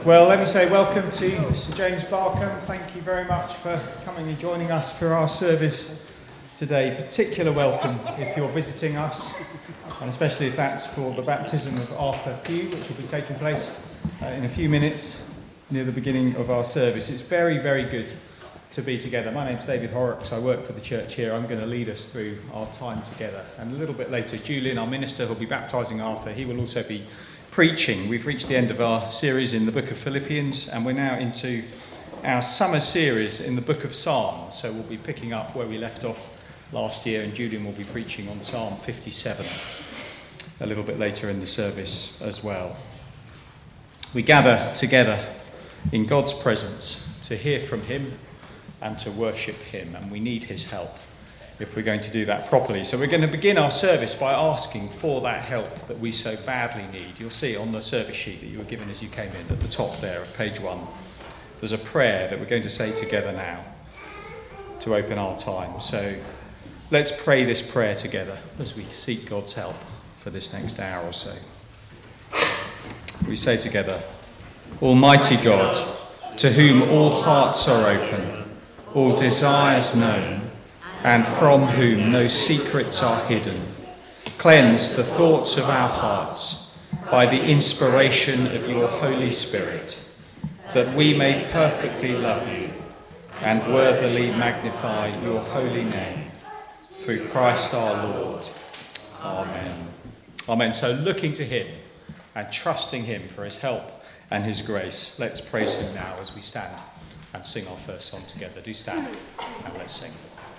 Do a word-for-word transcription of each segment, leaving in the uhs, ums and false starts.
Well, let me say welcome to Sir James Barkham. Thank you very much for coming and joining us for our service today. Particular welcome if you're visiting us, and especially if that's for the baptism of Arthur Pugh, which will be taking place uh, in a few minutes near the beginning of our service. It's very, very good to be together. My name's David Horrocks. I work for the church here. I'm going to lead us through our time together. And a little bit later, Julian, our minister, who'll be baptising Arthur, he will also be preaching. We've reached the end of our series in the book of Philippians, and we're now into our summer series in the book of Psalms. So we'll be picking up where we left off last year, and Julian will be preaching on Psalm fifty-seven a little bit later in the service as well. We gather together in God's presence to hear from him and to worship him, and we need his help if we're going to do that properly. So we're going to begin our service by asking for that help that we so badly need. You'll see on the service sheet that you were given as you came in at the top there of page one, there's a prayer that we're going to say together now to open our time. So let's pray this prayer together as we seek God's help for this next hour or so. We say together, Almighty God, to whom all hearts are open, all desires known, and from whom no secrets are hidden, cleanse the thoughts of our hearts by the inspiration of your Holy Spirit, that we may perfectly love you and worthily magnify your holy name, through Christ our Lord. Amen. Amen. So looking to him and trusting him for his help and his grace, let's praise him now as we stand and sing our first song together. Do stand and let's sing.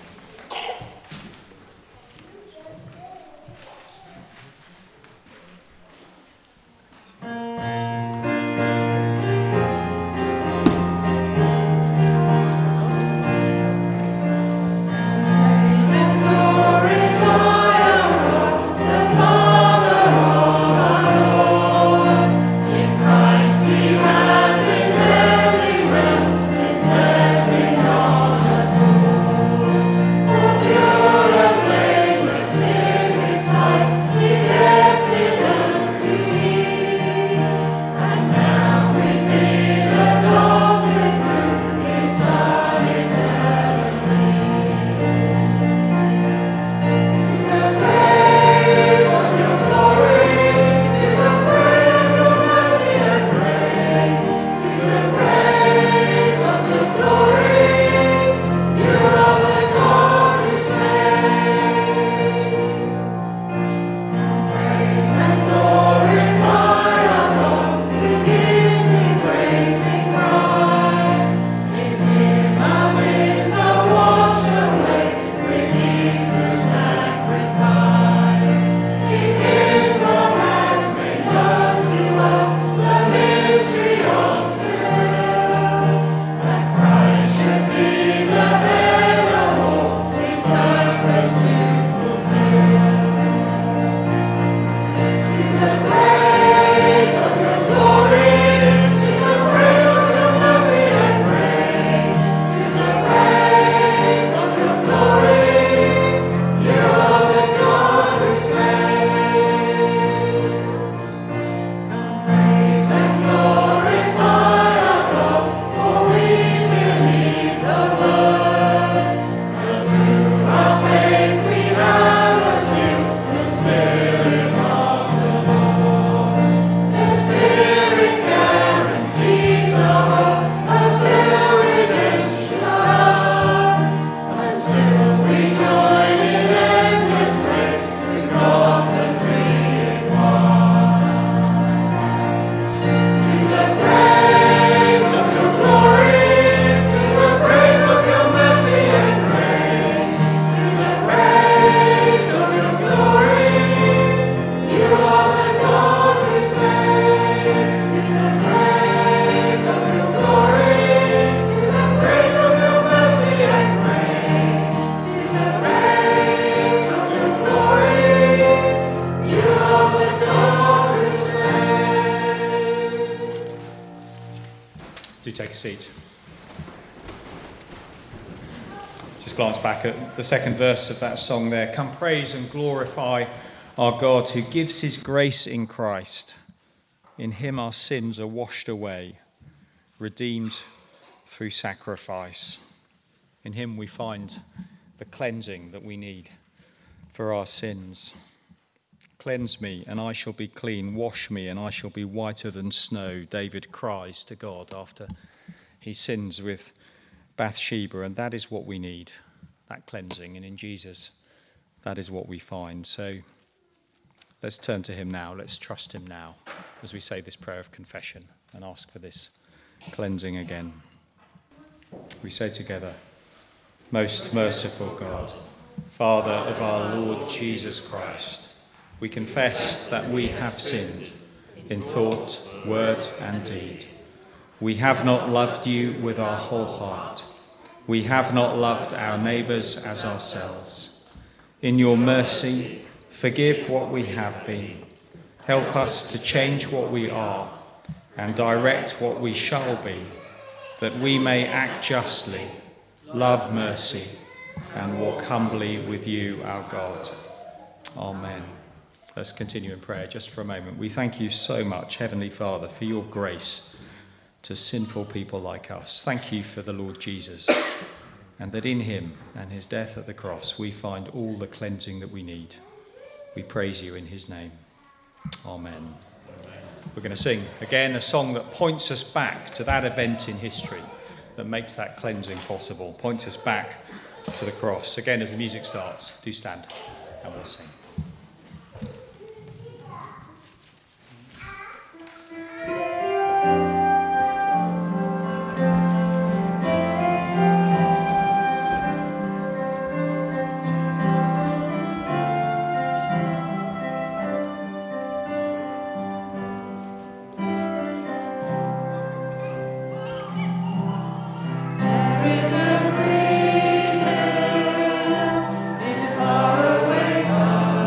Back at the second verse of that song there. Come praise and glorify our God, who gives his grace in Christ. In him our sins are washed away. redeemed through sacrifice. In him we find the cleansing that we need for our sins. Cleanse me, and I shall be clean. Wash me, and I shall be whiter than snow, David cries to God after he sins with Bathsheba, and that is what we need, that cleansing, and in Jesus, that is what we find. So let's turn to him now. Let's trust him now as we say this prayer of confession and ask for this cleansing again. We say together, Most merciful God, Father of our Lord Jesus Christ, we confess that we have sinned in thought, word, and deed. We have not loved you with our whole heart. We have not loved our neighbours as ourselves. In your mercy, forgive what we have been. Help us to change what we are and direct what we shall be, that we may act justly, love mercy, and walk humbly with you, our God. Amen. Let's continue in prayer just for a moment. We thank you so much, Heavenly Father, for your grace to sinful people like us. Thank you for the Lord Jesus, and that in him and his death at the cross we find all the cleansing that we need. We praise you in his name. Amen. We're going to sing again a song that points us back to that event in history that makes that cleansing possible, points us back to the cross. Again, as the music starts, do stand and we'll sing. Far away God.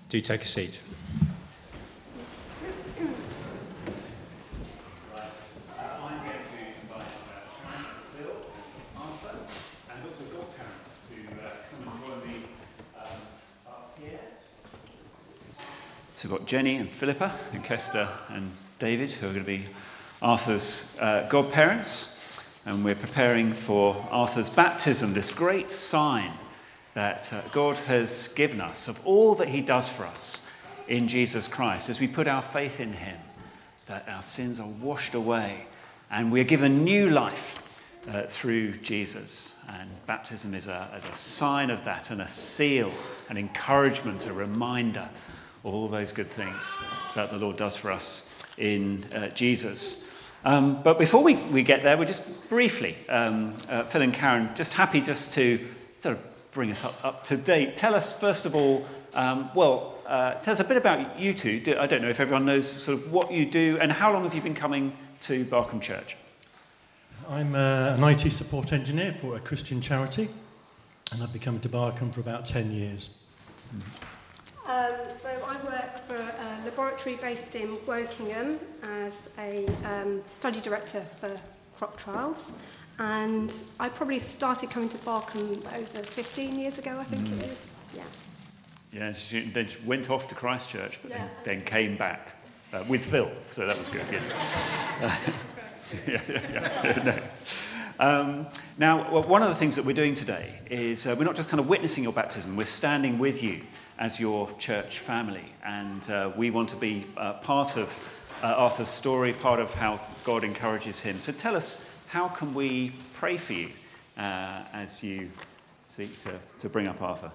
Do take a seat. So we've got Jenny and Philippa and Kester and David, who are going to be Arthur's uh, godparents. And we're preparing for Arthur's baptism, this great sign that uh, God has given us of all that he does for us in Jesus Christ. As we put our faith in him, that our sins are washed away and we're given new life uh, through Jesus. And baptism is a, is a sign of that, and a seal, an encouragement, a reminder, all those good things that the Lord does for us in uh, Jesus. Um, but before we, we get there, we're just briefly, um, uh, Phil and Karen, just happy just to sort of bring us up, up to date. Tell us, first of all, um, well, uh, tell us a bit about you two. I don't know if everyone knows sort of what you do, and how long have you been coming to Barkham Church? I'm uh, an I T support engineer for a Christian charity, and I've been coming to Barkham for about ten years. Mm-hmm. Um, so I work for a laboratory based in Wokingham as a um, study director for crop trials, and I probably started coming to Barkham over fifteen years ago, I think mm. it is. Yeah. Yeah, she, then she went off to Christchurch, but yeah. then, then came back uh, with Phil, so that was good. Yeah, uh, yeah, yeah, yeah no. Um, now, well, one of the things that we're doing today is uh, we're not just kind of witnessing your baptism, we're standing with you as your church family, and uh, we want to be uh, part of uh, Arthur's story, part of how God encourages him. So tell us, how can we pray for you uh, as you seek to, to bring up Arthur?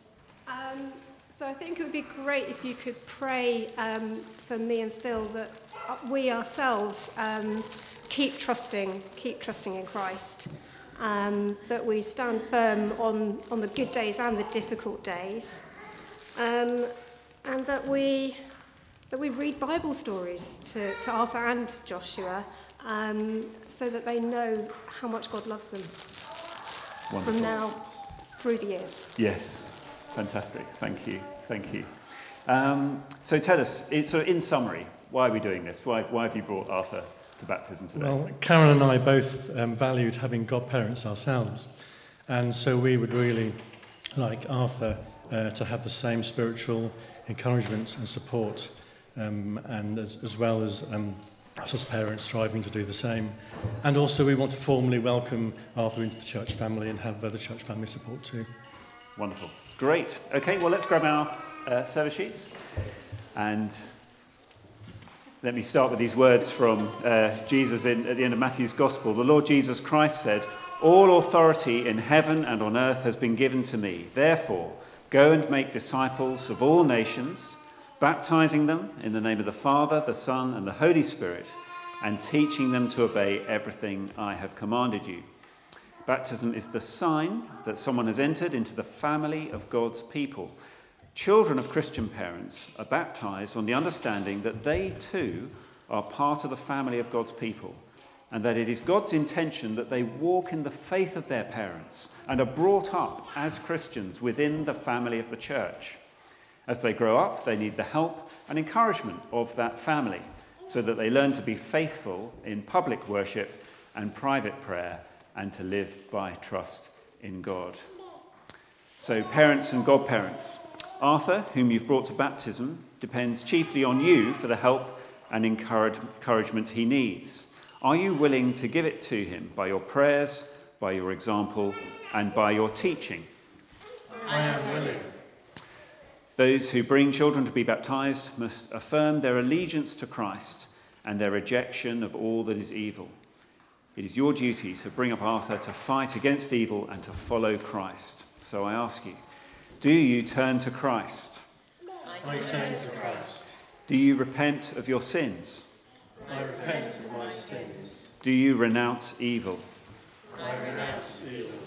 Um, so I think it would be great if you could pray um, for me and Phil that we ourselves um, keep trusting, keep trusting in Christ, um, that we stand firm on, on the good days and the difficult days. Um, and that we that we read Bible stories to, to Arthur and Joshua, um, so that they know how much God loves them. Wonderful. From now through the years. Yes, fantastic. Thank you, thank you. Um, so tell us, it, so in summary, why are we doing this? Why, why have you brought Arthur to baptism today? Well, Karen and I both um, valued having godparents ourselves, and so we would really like Arthur Uh, to have the same spiritual encouragement and support, um, and as, as well as um, us as parents striving to do the same. And also we want to formally welcome Arthur into the church family and have uh, the church family support too. Wonderful. Great. Okay, well, let's grab our uh, service sheets. And let me start with these words from uh, Jesus in, at the end of Matthew's Gospel. The Lord Jesus Christ said, "All authority in heaven and on earth has been given to me. Therefore, go and make disciples of all nations, baptizing them in the name of the Father, the Son, and the Holy Spirit, and teaching them to obey everything I have commanded you." Baptism is the sign that someone has entered into the family of God's people. Children of Christian parents are baptized on the understanding that they too are part of the family of God's people, and that it is God's intention that they walk in the faith of their parents and are brought up as Christians within the family of the church. As they grow up, they need the help and encouragement of that family so that they learn to be faithful in public worship and private prayer and to live by trust in God. So, parents and godparents, Arthur, whom you've brought to baptism, depends chiefly on you for the help and encouragement he needs. Are you willing to give it to him by your prayers, by your example, and by your teaching? I am willing. Those who bring children to be baptized must affirm their allegiance to Christ and their rejection of all that is evil. It is your duty to bring up Arthur to fight against evil and to follow Christ. So I ask you, do you turn to Christ? I turn to Christ. Do you repent of your sins? I repent of my sins. Do you renounce evil? I renounce evil.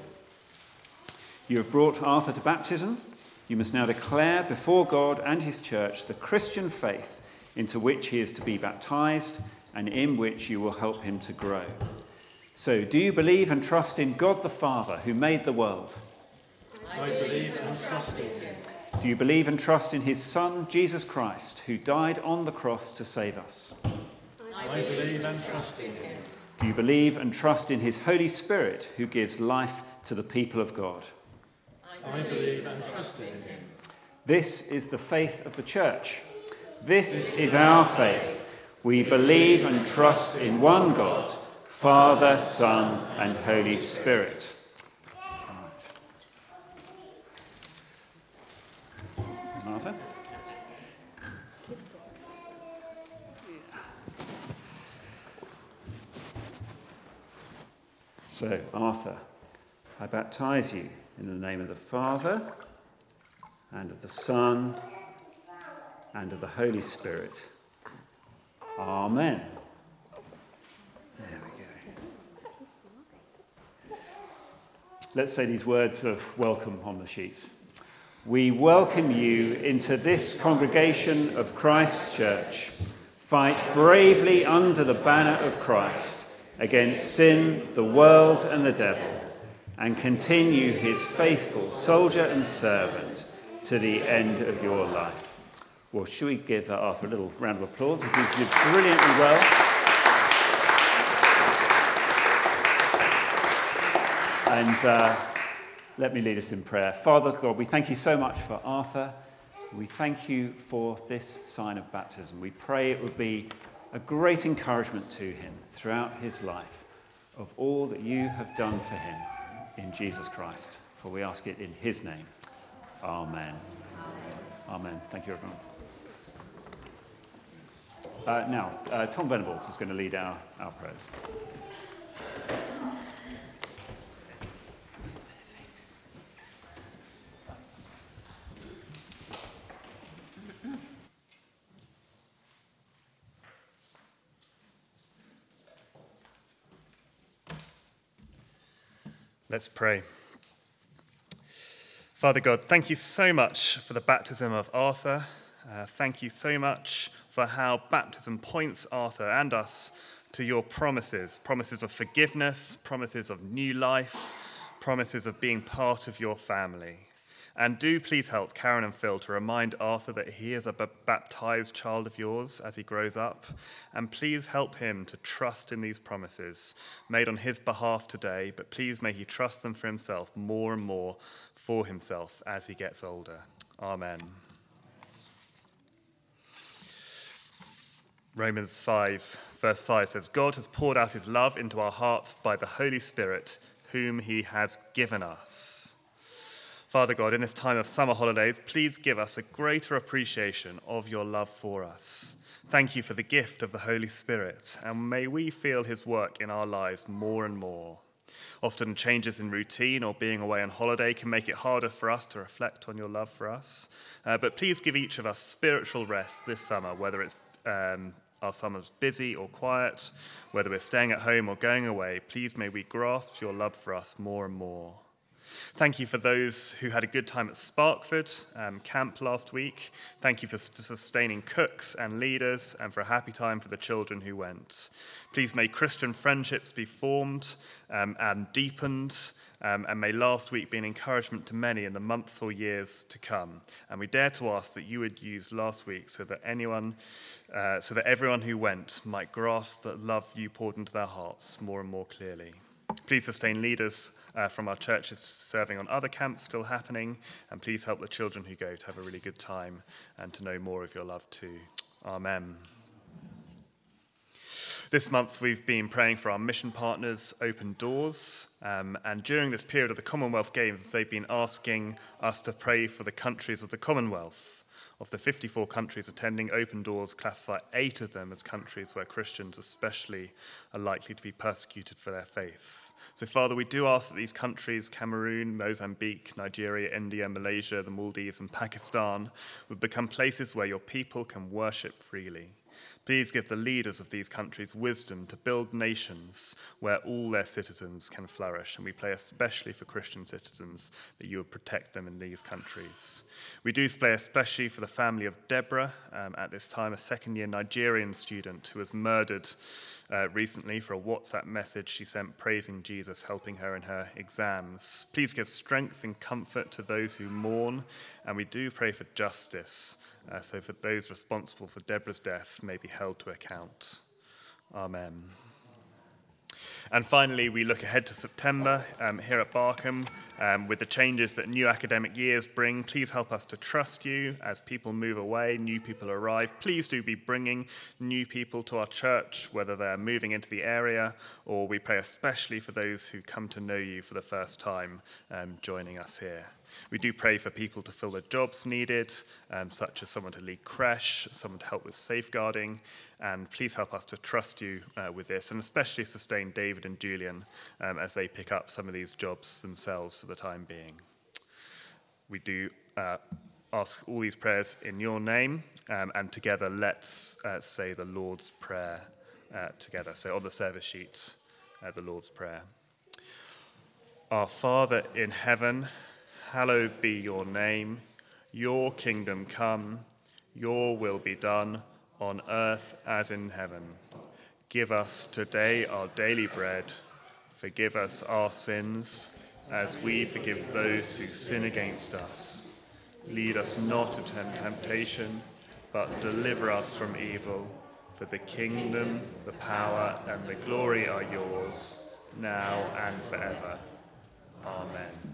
You have brought Arthur to baptism. You must now declare before God and his church the Christian faith into which he is to be baptized and in which you will help him to grow. So, do you believe and trust in God the Father who made the world? I believe and trust in him. Do you believe and trust in his Son, Jesus Christ, who died on the cross to save us? I believe and trust in him. Do you believe and trust in his Holy Spirit, who gives life to the people of God? I believe and trust in him. This is the faith of the Church. This is our faith. We believe and trust in one God, Father, Son, and Holy Spirit. Martha? So, Arthur, I baptize you in the name of the Father, and of the Son, and of the Holy Spirit. Amen. There we go. Let's say these words of welcome on the sheets. We welcome you into this congregation of Christ's Church. Fight bravely under the banner of Christ against sin, the world, and the devil, and continue his faithful soldier and servant to the end of your life. Well, should we give Arthur a little round of applause? He did brilliantly well. And uh, let me lead us in prayer. Father God, we thank you so much for Arthur. We thank you for this sign of baptism. We pray it would be a great encouragement to him throughout his life of all that you have done for him in Jesus Christ. For we ask it in his name. Amen. Amen. Thank you, everyone. Uh, now, uh, Tom Venables is going to lead our, our prayers. Let's pray. Father God, thank you so much for the baptism of Arthur. Uh, thank you so much for how baptism points Arthur and us to your promises, promises of forgiveness, promises of new life, promises of being part of your family. And do please help Karen and Phil to remind Arthur that he is a b- baptized child of yours as he grows up. And please help him to trust in these promises made on his behalf today, but please may he trust them for himself more and more for himself as he gets older. Amen. Romans five, verse five says, God has poured out his love into our hearts by the Holy Spirit, whom he has given us. Father God, in this time of summer holidays, please give us a greater appreciation of your love for us. Thank you for the gift of the Holy Spirit, and may we feel his work in our lives more and more. Often changes in routine or being away on holiday can make it harder for us to reflect on your love for us. Uh, but please give each of us spiritual rest this summer, whether it's um, our summer's busy or quiet, whether we're staying at home or going away. Please may we grasp your love for us more and more. Thank you for those who had a good time at Sparkford um, camp last week. Thank you for sustaining cooks and leaders and for a happy time for the children who went. Please may Christian friendships be formed um, and deepened, um, and may last week be an encouragement to many in the months or years to come. And we dare to ask that you would use last week so that anyone, uh, so that everyone who went might grasp the love you poured into their hearts more and more clearly. Please sustain leaders uh, from our churches serving on other camps still happening, and please help the children who go to have a really good time and to know more of your love too. Amen. This month we've been praying for our mission partners, Open Doors, um, and during this period of the Commonwealth Games, they've been asking us to pray for the countries of the Commonwealth. Of the fifty-four countries attending, Open Doors classify eight of them as countries where Christians especially are likely to be persecuted for their faith. So, Father, we do ask that these countries, Cameroon, Mozambique, Nigeria, India, Malaysia, the Maldives, and Pakistan, would become places where your people can worship freely. Please give the leaders of these countries wisdom to build nations where all their citizens can flourish. And we pray especially for Christian citizens that you would protect them in these countries. We do pray especially for the family of Deborah, um, at this time, a second-year Nigerian student who was murdered Uh, recently for a WhatsApp message she sent praising Jesus, helping her in her exams. Please give strength and comfort to those who mourn, and we do pray for justice, uh, so that those responsible for Deborah's death may be held to account. Amen. And finally, we look ahead to September um, here at Barkham um, with the changes that new academic years bring. Please help us to trust you as people move away, new people arrive. Please do be bringing new people to our church, whether they're moving into the area, or we pray especially for those who come to know you for the first time um, joining us here. We do pray for people to fill the jobs needed, um, such as someone to lead creche, someone to help with safeguarding, and please help us to trust you uh, with this, and especially sustain David and Julian um, as they pick up some of these jobs themselves for the time being. We do uh, ask all these prayers in your name, um, and together let's uh, say the Lord's Prayer uh, together. So on the service sheet, uh, the Lord's Prayer. Our Father in heaven, hallowed be your name. Your kingdom come, your will be done on earth as in heaven. Give us today our daily bread. Forgive us our sins as we forgive those who sin against us. Lead us not into temptation, but deliver us from evil. For the kingdom, the power, and the glory are yours, now and forever. Amen.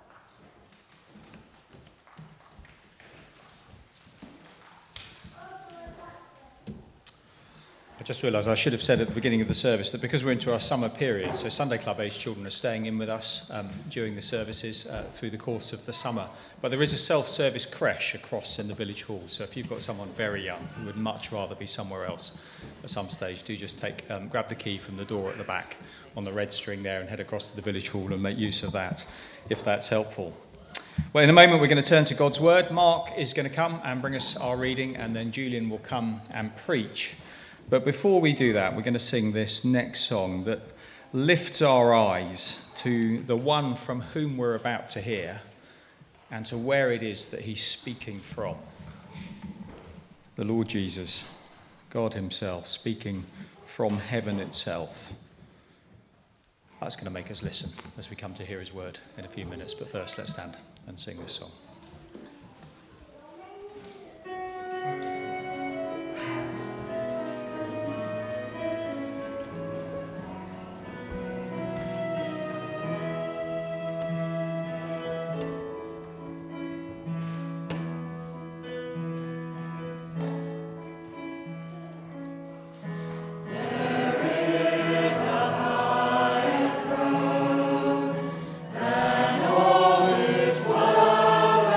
I just realised I should have said at the beginning of the service that because we're into our summer period, so Sunday Club age children are staying in with us um, during the services uh, through the course of the summer. But there is a self-service creche across in the village hall, so if you've got someone very young who would much rather be somewhere else at some stage, do just take um, grab the key from the door at the back on the red string there and head across to the village hall and make use of that, if that's helpful. Well, in a moment we're going to turn to God's Word. Mark is going to come and bring us our reading, and then Julian will come and preach. But before we do that, we're going to sing this next song that lifts our eyes to the one from whom we're about to hear and to where it is that he's speaking from. The Lord Jesus, God himself, speaking from heaven itself. That's going to make us listen as we come to hear his word in a few minutes. But first, let's stand and sing this song. All this world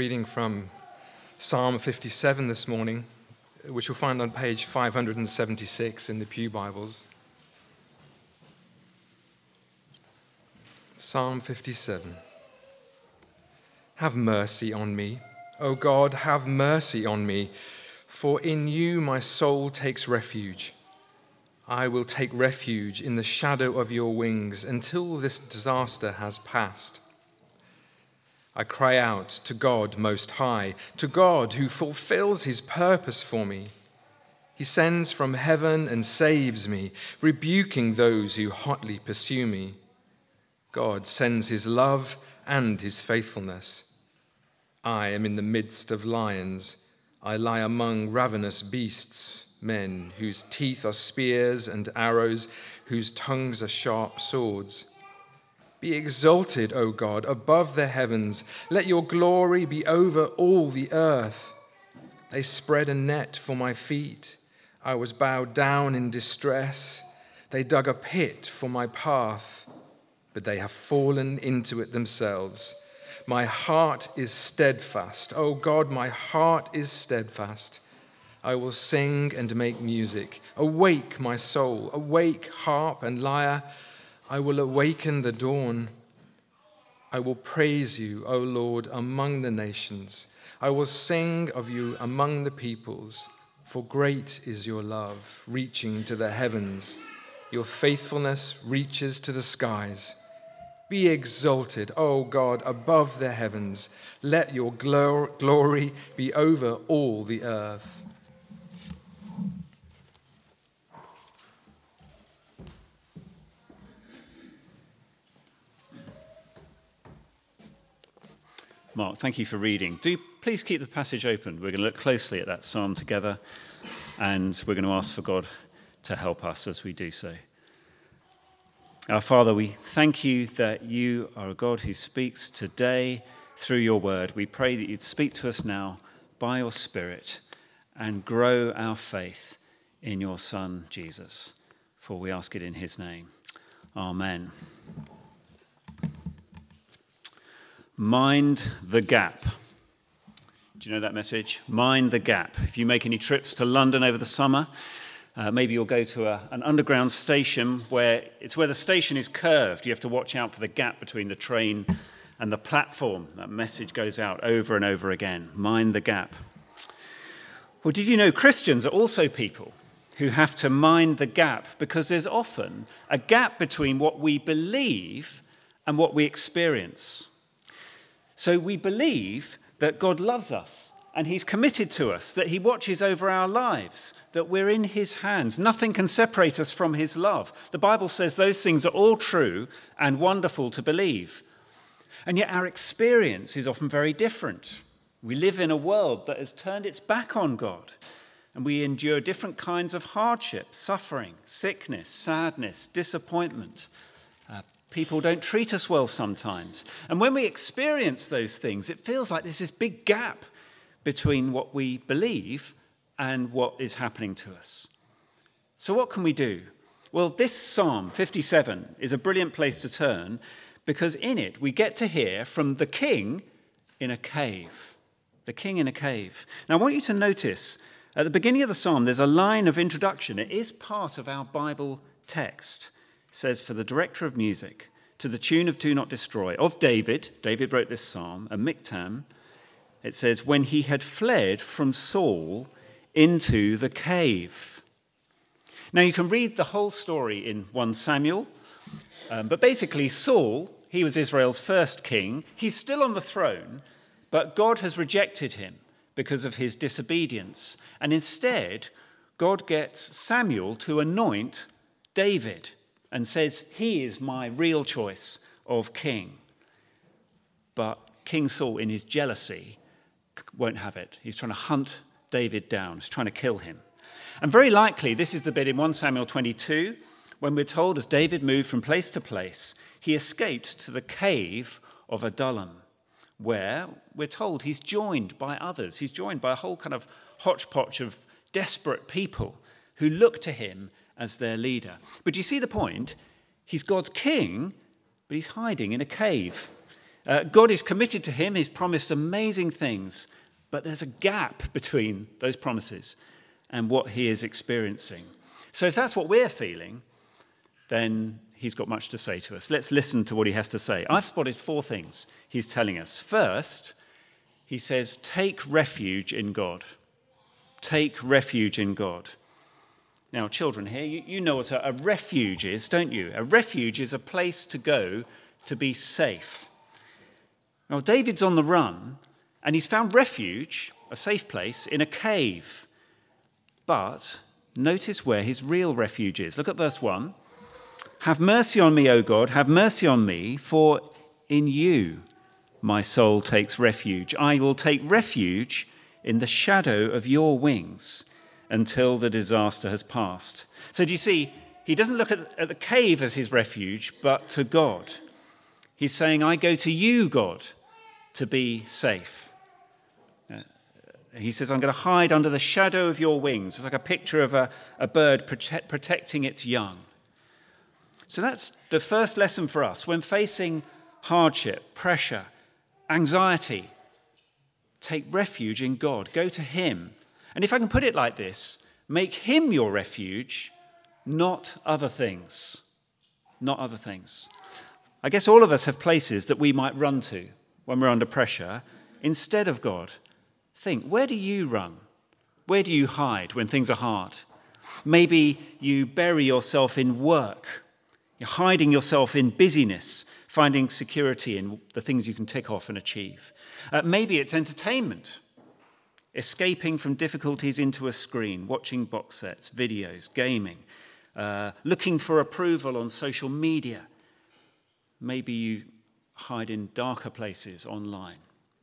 reading from Psalm fifty-seven this morning, which you'll find on page five hundred seventy-six in the Pew Bibles. Psalm fifty-seven. Have mercy on me, O God, have mercy on me, for in you my soul takes refuge. I will take refuge in the shadow of your wings until this disaster has passed. I cry out to God Most High, to God who fulfills his purpose for me. He sends from heaven and saves me, rebuking those who hotly pursue me. God sends his love and his faithfulness. I am in the midst of lions. I lie among ravenous beasts, men whose teeth are spears and arrows, whose tongues are sharp swords. Be exalted, O God, above the heavens. Let your glory be over all the earth. They spread a net for my feet. I was bowed down in distress. They dug a pit for my path, but they have fallen into it themselves. My heart is steadfast. O God, my heart is steadfast. I will sing and make music. Awake, my soul. Awake, harp and lyre. I will awaken the dawn. I will praise you, O Lord, among the nations. I will sing of you among the peoples, for great is your love, reaching to the heavens. Your faithfulness reaches to the skies. Be exalted, O God, above the heavens. Let your glor- glory be over all the earth. Mark, thank you for reading. Do please keep the passage open. We're going to look closely at that psalm together, and we're going to ask for God to help us as we do so. Our Father, we thank you that you are a God who speaks today through your word. We pray that you'd speak to us now by your Spirit and grow our faith in your Son, Jesus. For we ask it in his name. Amen. Mind the gap. Do you know that message? Mind the gap. If you make any trips to London over the summer, uh, maybe you'll go to a, an underground station where it's where the station is curved. You have to watch out for the gap between the train and the platform. That message goes out over and over again. Mind the gap. Well, did you know Christians are also people who have to mind the gap because there's often a gap between what we believe and what we experience. So we believe that God loves us and he's committed to us, that he watches over our lives, that we're in his hands. Nothing can separate us from his love. The Bible says those things are all true and wonderful to believe. And yet our experience is often very different. We live in a world that has turned its back on God, and we endure different kinds of hardship, suffering, sickness, sadness, disappointment. Uh, People don't treat us well sometimes. And when we experience those things, it feels like there's this big gap between what we believe and what is happening to us. So what can we do? Well, this Psalm fifty-seven is a brilliant place to turn because in it we get to hear from the king in a cave. The king in a cave. Now I want you to notice at the beginning of the Psalm there's a line of introduction. It is part of our Bible text. Says, for the director of music, to the tune of Do Not Destroy, of David, David wrote this psalm, a miktam, it says, when he had fled from Saul into the cave. Now you can read the whole story in First Samuel, um, but basically Saul, he was Israel's first king, he's still on the throne, but God has rejected him because of his disobedience, and instead God gets Samuel to anoint David, and says, he is my real choice of king. But King Saul, in his jealousy, won't have it. He's trying to hunt David down. He's trying to kill him. And very likely, this is the bit in First Samuel twenty-two, when we're told as David moved from place to place, he escaped to the cave of Adullam, where we're told he's joined by others. He's joined by a whole kind of hodgepodge of desperate people who look to him as their leader. But do you see the point? He's God's king, but he's hiding in a cave. Uh, God is committed to him. He's promised amazing things, but there's a gap between those promises and what he is experiencing. So if that's what we're feeling, then he's got much to say to us. Let's listen to what he has to say. I've spotted four things he's telling us. First, he says, take refuge in God. Take refuge in God. Now, children here, you, you know what a, a refuge is, don't you? A refuge is a place to go to be safe. Now, David's on the run, and he's found refuge, a safe place, in a cave. But notice where his real refuge is. Look at verse one. Have mercy on me, O God, have mercy on me, for in you my soul takes refuge. I will take refuge in the shadow of your wings until the disaster has passed. So do you see, he doesn't look at, at the cave as his refuge, but to God. He's saying, I go to you, God, to be safe. Uh, he says, I'm going to hide under the shadow of your wings. It's like a picture of a, a bird prote- protecting its young. So that's the first lesson for us. When facing hardship, pressure, anxiety, take refuge in God. Go to him. And if I can put it like this, make him your refuge, not other things. Not other things. I guess all of us have places that we might run to when we're under pressure instead of God. Think, where do you run? Where do you hide when things are hard? Maybe you bury yourself in work. You're hiding yourself in busyness, finding security in the things you can tick off and achieve. Uh, maybe it's entertainment, escaping from difficulties into a screen, watching box sets, videos, gaming, uh, looking for approval on social media. Maybe you hide in darker places online.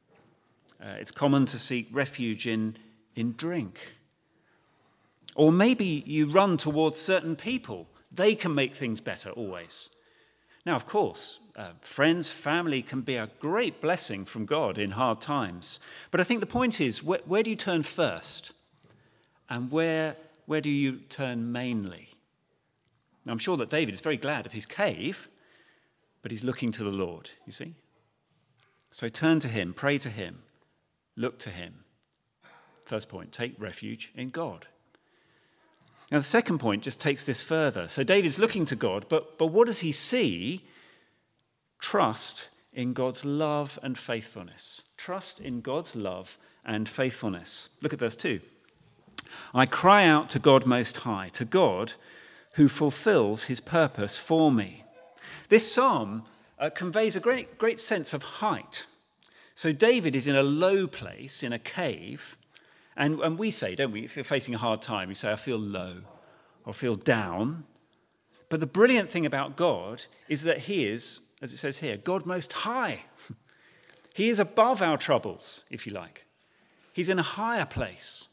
Uh, it's common to seek refuge in, in drink. Or maybe you run towards certain people. They can make things better always. Now, of course, uh, friends, family can be a great blessing from God in hard times. But I think the point is, where, where do you turn first? And where, where do you turn mainly? Now, I'm sure that David is very glad of his cave, but he's looking to the Lord, you see? So turn to him, pray to him, look to him. First point, take refuge in God. Now, the second point just takes this further. So David's looking to God, but, but what does he see? Trust in God's love and faithfulness. Trust in God's love and faithfulness. Look at verse two. I cry out to God Most High, to God who fulfills his purpose for me. This psalm uh, conveys a great, great sense of height. So David is in a low place, in a cave. And, and we say, don't we, if you're facing a hard time, you say, I feel low or feel down. But the brilliant thing about God is that he is, as it says here, God Most High. He is above our troubles, if you like. He's in a higher place.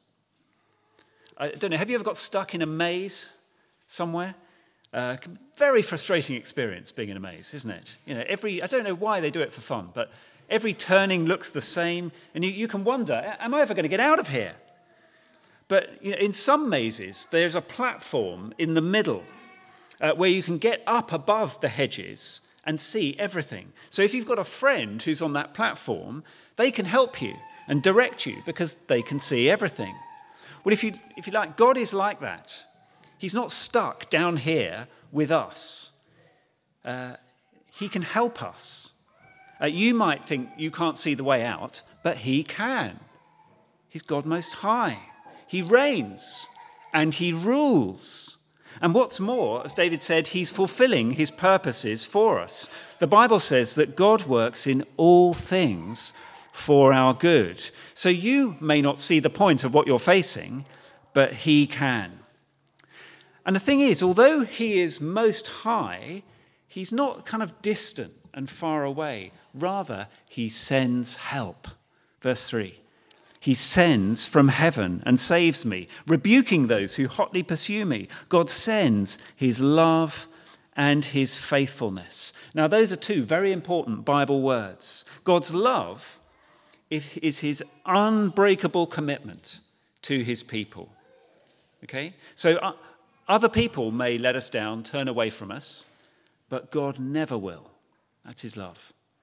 I don't know, have you ever got stuck in a maze somewhere? Uh, very frustrating experience being in a maze, isn't it? You know, every, I don't know why they do it for fun, but every turning looks the same, and you, you can wonder, am I ever going to get out of here? But you know, in some mazes, there's a platform in the middle uh, where you can get up above the hedges and see everything. So if you've got a friend who's on that platform, they can help you and direct you because they can see everything. Well, if you, if you like, God is like that. He's not stuck down here with us. Uh, he can help us. Uh, you might think you can't see the way out, but he can. He's God Most High. He reigns and he rules. And what's more, as David said, he's fulfilling his purposes for us. The Bible says that God works in all things for our good. So you may not see the point of what you're facing, but he can. And the thing is, although he is most high, he's not kind of distant and far away. Rather, he sends help. Verse three. He sends from heaven and saves me, rebuking those who hotly pursue me. God sends his love and his faithfulness. Now, those are two very important Bible words. God's love is his unbreakable commitment to his people. Okay? So uh, other people may let us down, turn away from us, but God never will. That's his love.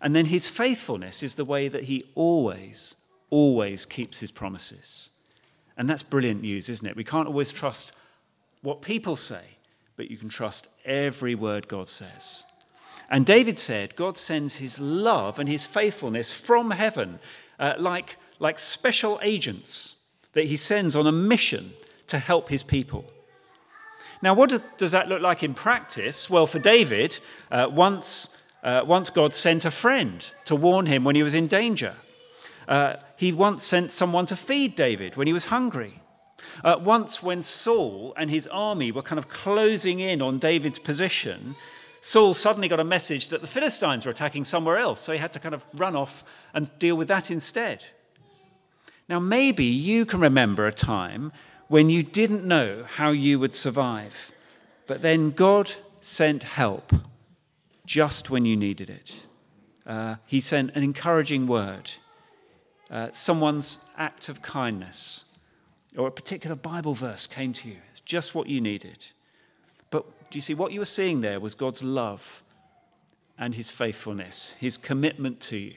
And then his faithfulness is the way that he always, always keeps his promises. And that's brilliant news, isn't it? We can't always trust what people say, but you can trust every word God says. And David said God sends his love and his faithfulness from heaven uh, like, like special agents that he sends on a mission to help his people. Now, what does that look like in practice? Well, for David, uh, once, uh, once God sent a friend to warn him when he was in danger. Uh, he once sent someone to feed David when he was hungry. Uh, once when Saul and his army were kind of closing in on David's position, Saul suddenly got a message that the Philistines were attacking somewhere else, so he had to kind of run off and deal with that instead. Now, maybe you can remember a time when you didn't know how you would survive, but then God sent help just when you needed it. Uh, he sent an encouraging word, uh, someone's act of kindness, or a particular Bible verse came to you. It's just what you needed. But do you see, what you were seeing there was God's love and his faithfulness, his commitment to you.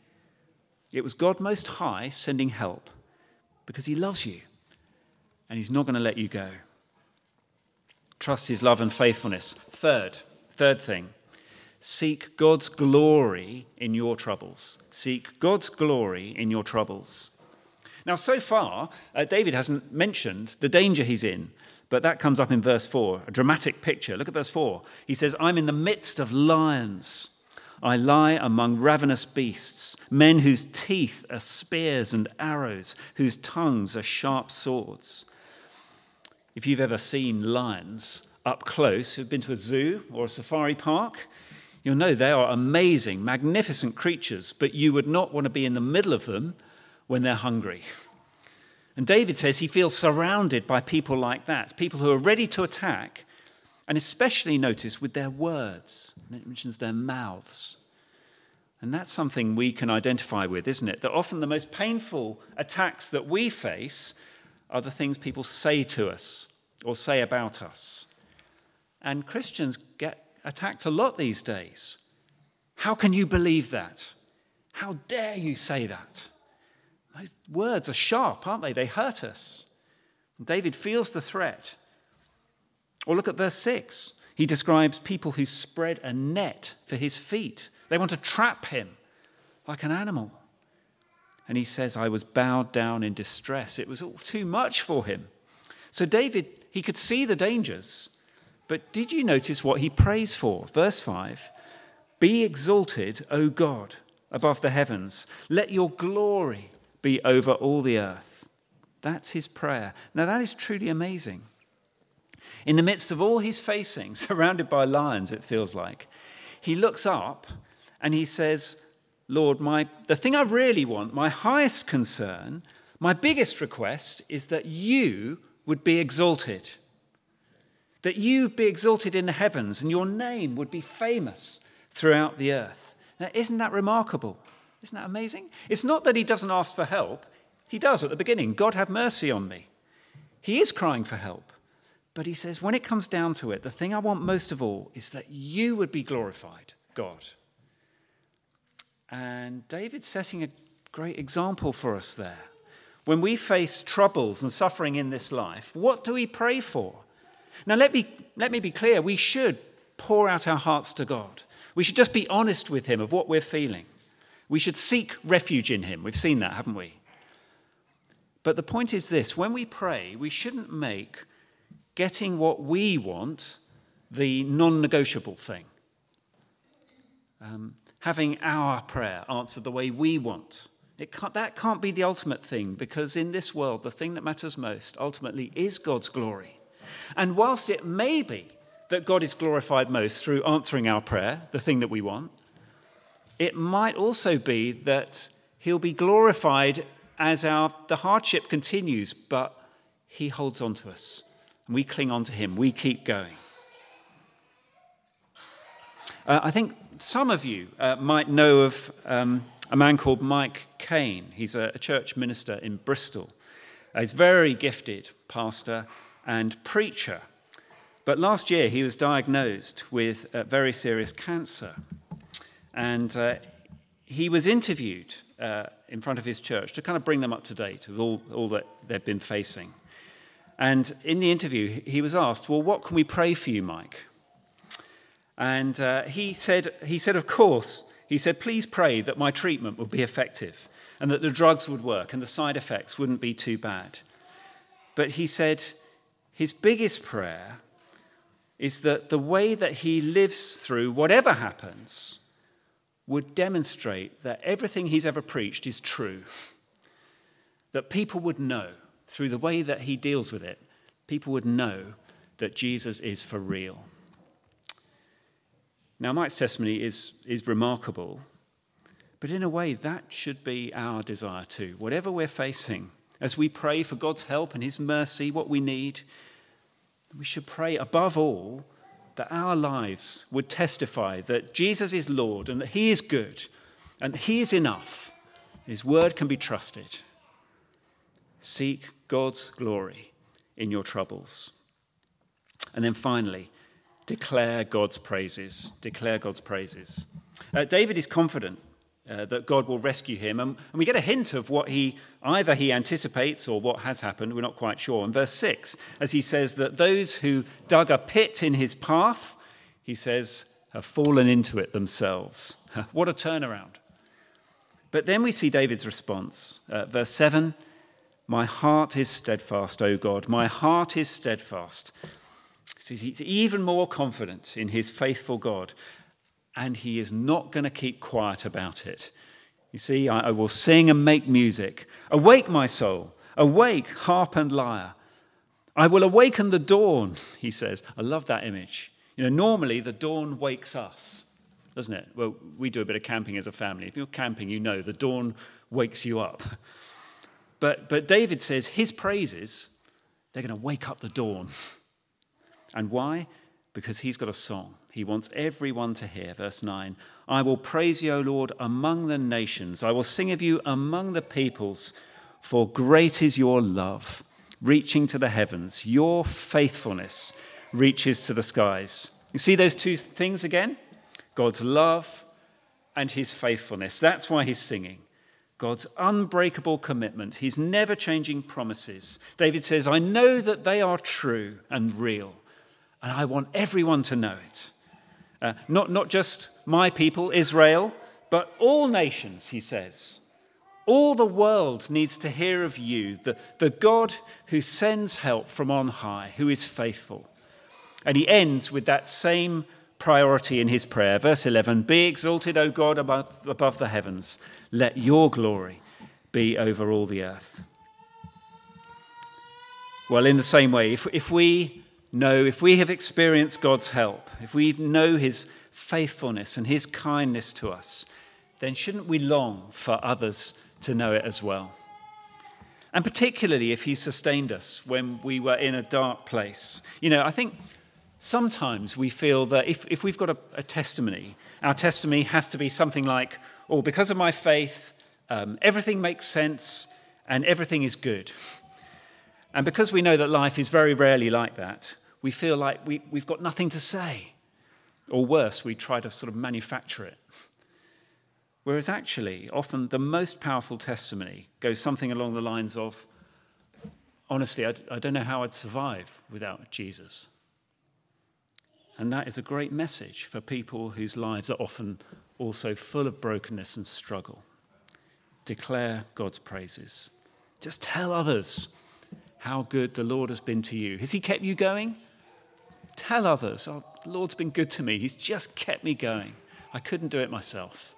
It was God Most High sending help because he loves you. And he's not going to let you go. Trust his love and faithfulness. Third, third thing, seek God's glory in your troubles. Seek God's glory in your troubles. Now, so far, uh, David hasn't mentioned the danger he's in, but that comes up in verse four, a dramatic picture. Look at verse four. He says, I'm in the midst of lions. I lie among ravenous beasts, men whose teeth are spears and arrows, whose tongues are sharp swords. If you've ever seen lions up close, who've been to a zoo or a safari park, you'll know they are amazing, magnificent creatures, but you would not want to be in the middle of them when they're hungry. And David says he feels surrounded by people like that, people who are ready to attack, and especially notice with their words. And it mentions their mouths. And that's something we can identify with, isn't it? That often the most painful attacks that we face are the things people say to us or say about us. And Christians get attacked a lot these days. How can you believe that? How dare you say that? Those words are sharp, aren't they? They hurt us. And David feels the threat. Or look at verse six. He describes people who spread a net for his feet. They want to trap him like an animal. And he says, I was bowed down in distress. It was all too much for him. So David, he could see the dangers. But did you notice what he prays for? Verse five, be exalted, O God, above the heavens. Let your glory be over all the earth. That's his prayer. Now that is truly amazing. In the midst of all he's facing, surrounded by lions, it feels like, he looks up and he says, Lord, my, the thing I really want, my highest concern, my biggest request is that you would be exalted. That you be exalted in the heavens and your name would be famous throughout the earth. Now, isn't that remarkable? Isn't that amazing? It's not that he doesn't ask for help. He does at the beginning. God, have mercy on me. He is crying for help. But he says, when it comes down to it, the thing I want most of all is that you would be glorified, God. And David's setting a great example for us there. When we face troubles and suffering in this life, what do we pray for? Now, let me, let me be clear. We should pour out our hearts to God. We should just be honest with him of what we're feeling. We should seek refuge in him. We've seen that, haven't we? But the point is this. When we pray, we shouldn't make getting what we want the non-negotiable thing. Um, having our prayer answered the way we want. It can't, that can't be the ultimate thing, because in this world, the thing that matters most ultimately is God's glory. And whilst it may be that God is glorified most through answering our prayer, the thing that we want, it might also be that he'll be glorified as our the hardship continues, but he holds on to us. And we cling on to him. We keep going. Uh, I think some of you uh, might know of um, a man called Mike Cain. He's a, a church minister in Bristol. Uh, he's a very gifted pastor and preacher. But last year he was diagnosed with uh, very serious cancer. And uh, he was interviewed uh, in front of his church to kind of bring them up to date with all, all that they've been facing. And in the interview, he was asked, well, what can we pray for you, Mike? And uh, he said, he said, of course, he said, please pray that my treatment would be effective and that the drugs would work and the side effects wouldn't be too bad. But he said his biggest prayer is that the way that he lives through whatever happens would demonstrate that everything he's ever preached is true. That people would know, through the way that he deals with it, people would know that Jesus is for real. Now, Mike's testimony is, is remarkable, but in a way that should be our desire too. Whatever we're facing, as we pray for God's help and his mercy, what we need, we should pray above all that our lives would testify that Jesus is Lord and that he is good and that he is enough. His word can be trusted. Seek God's glory in your troubles. And then finally, declare God's praises. Declare God's praises. Uh, David is confident uh, that God will rescue him, and, and we get a hint of what he either he anticipates or what has happened. We're not quite sure. In verse six, as he says that those who dug a pit in his path, he says, have fallen into it themselves. What a turnaround. But then we see David's response. Uh, verse seven, my heart is steadfast, O God. My heart is steadfast. He's even more confident in his faithful God, and he is not going to keep quiet about it. You see, I, I will sing and make music. Awake, my soul. Awake, harp and lyre. I will awaken the dawn, he says. I love that image. You know, normally the dawn wakes us, doesn't it? Well, we do a bit of camping as a family. If you're camping, you know the dawn wakes you up. But, but David says his praises, they're going to wake up the dawn. And why? Because he's got a song. He wants everyone to hear. Verse nine, I will praise you, O Lord, among the nations. I will sing of you among the peoples, for great is your love, reaching to the heavens. Your faithfulness reaches to the skies. You see those two things again? God's love and his faithfulness. That's why he's singing. God's unbreakable commitment, his never-changing promises. David says, I know that they are true and real, and I want everyone to know it. Uh, not, not just my people, Israel, but all nations, he says. All the world needs to hear of you, the, the God who sends help from on high, who is faithful. And he ends with that same priority in his prayer. Verse eleven, be exalted, O God, above, above the heavens. Let your glory be over all the earth. Well, in the same way, if, if we know, if we have experienced God's help, if we know his faithfulness and his kindness to us, then shouldn't we long for others to know it as well? And particularly if he sustained us when we were in a dark place. You know, I think sometimes we feel that if, if we've got a, a testimony, our testimony has to be something like, oh, because of my faith, um, everything makes sense and everything is good. And because we know that life is very rarely like that, we feel like we, we've got nothing to say. Or worse, we try to sort of manufacture it. Whereas actually, often the most powerful testimony goes something along the lines of, honestly, I, I don't know how I'd survive without Jesus. And that is a great message for people whose lives are often also full of brokenness and struggle. Declare God's praises. Just tell others how good the Lord has been to you. Has he kept you going? Tell others, oh, the Lord's been good to me. He's just kept me going. I couldn't do it myself.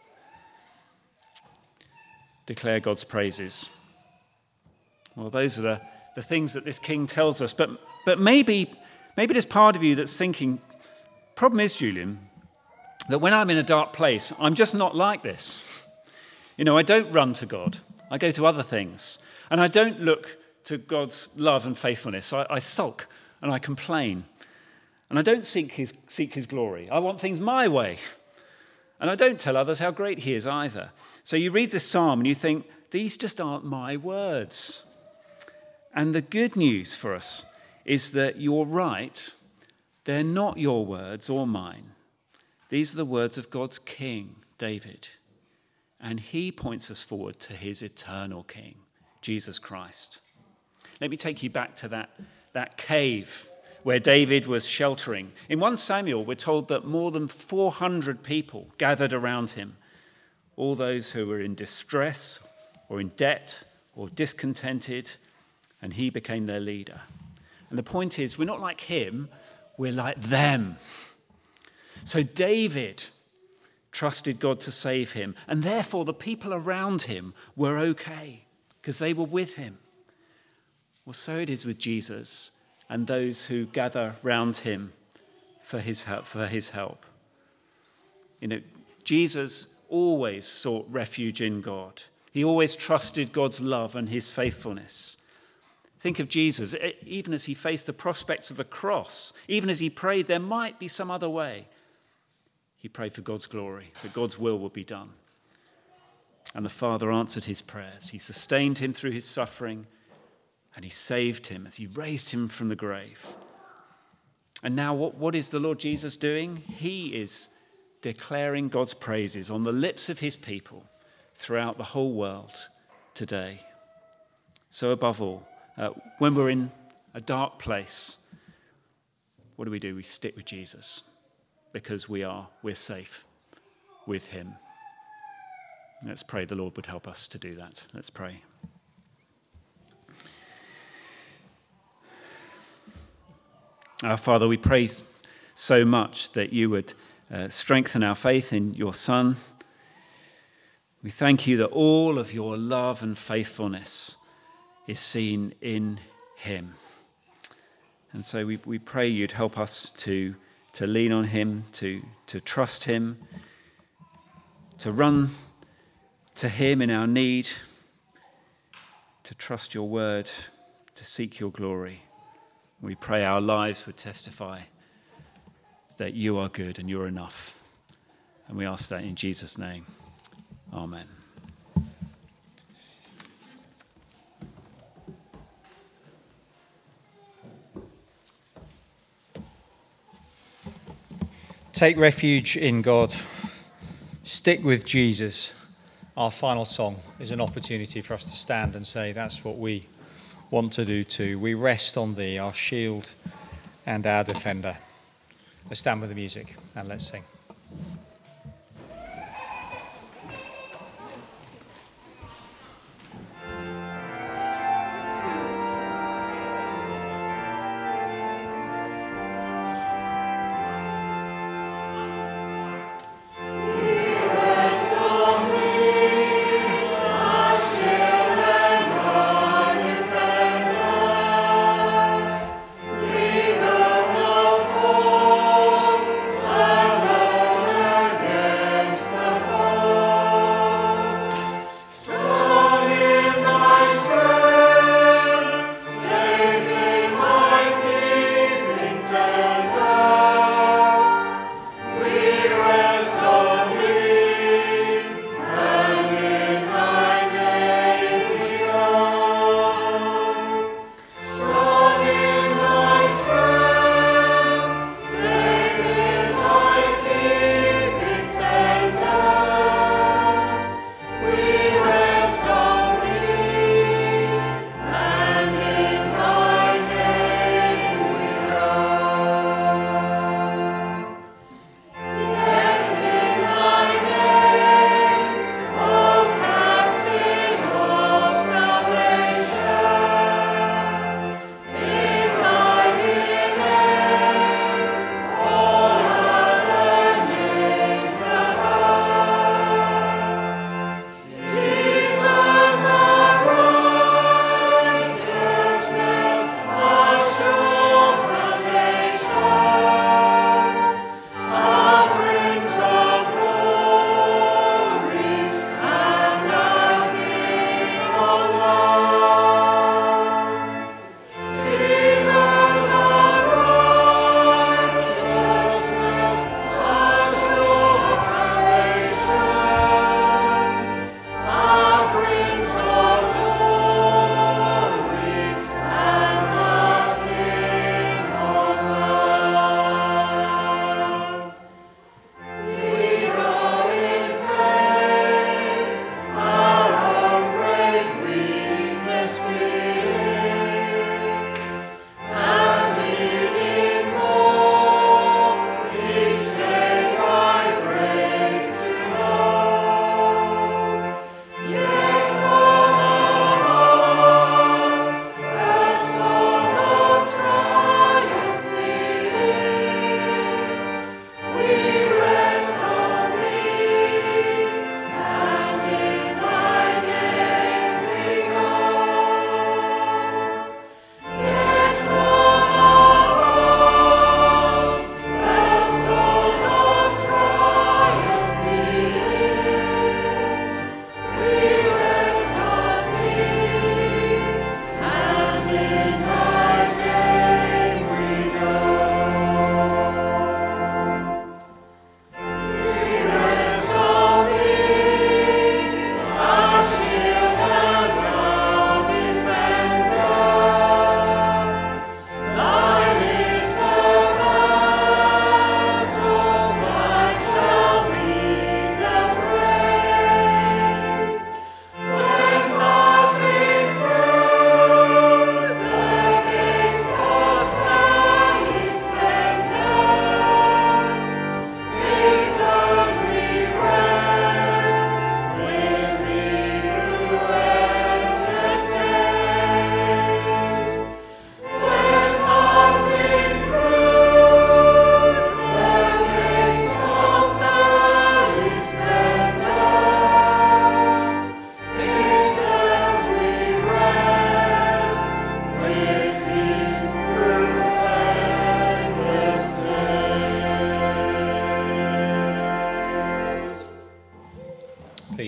Declare God's praises. Well, those are the, the things that this king tells us. But, but maybe, maybe there's part of you that's thinking, problem is, Julian, that when I'm in a dark place, I'm just not like this. You know, I don't run to God. I go to other things. And I don't look to God's love and faithfulness. I, I sulk and I complain. And I don't seek his, seek his glory. I want things my way. And I don't tell others how great he is either. So you read this psalm and you think, these just aren't my words. And the good news for us is that you're right. They're not your words or mine. These are the words of God's king, David. and he points us forward to his eternal King, Jesus Christ. Let me take you back to that, that cave where David was sheltering. In First Samuel, we're told that more than four hundred people gathered around him, all those who were in distress or in debt or discontented, and he became their leader. And the point is, we're not like him, we're like them. So David trusted God to save him, and therefore the people around him were okay because they were with him. Well, so it is with Jesus and those who gather round him for his help. For his help. You know, Jesus always sought refuge in God. He always trusted God's love and his faithfulness. Think of Jesus, even as he faced the prospect of the cross, even as he prayed there might be some other way. He prayed for God's glory, that God's will would be done. And the Father answered his prayers. He sustained him through his suffering, and he saved him as he raised him from the grave. And now what, what is the Lord Jesus doing? He is declaring God's praises on the lips of his people throughout the whole world today. So above all, uh, when we're in a dark place, what do we do? We stick with Jesus because we are, we're safe with him. Let's pray the Lord would help us to do that. Let's pray. Our Father, we pray so much that you would uh, strengthen our faith in your Son. We thank you that all of your love and faithfulness is seen in him. And so we, we pray you'd help us to, to lean on him, to, to trust him, to run to him in our need, to trust your word, to seek your glory. We pray our lives would testify that you are good and you're enough. And we ask that in Jesus' name. Amen. Take refuge in God. Stick with Jesus. Our final song is an opportunity for us to stand and say that's what we want to do too. We rest on thee, our shield and our defender. Let's stand with the music and let's sing. We will go forth alone.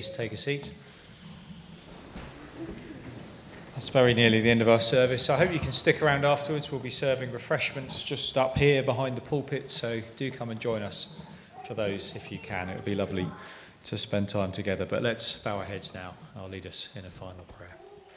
please take a seat. That's very nearly the end of our service. I hope you can stick around afterwards. We'll be serving refreshments just up here behind the pulpit, so do come and join us for those if you can. It would be lovely to spend time together. But let's bow our heads now. I'll lead us in a final prayer.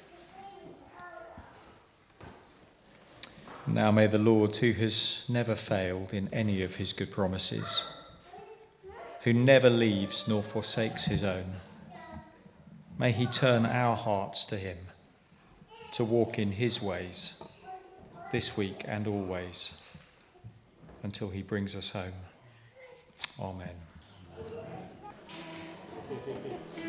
Now may the Lord, who has never failed in any of his good promises, who never leaves nor forsakes his own, may he turn our hearts to him, to walk in his ways, this week and always, until he brings us home. Amen.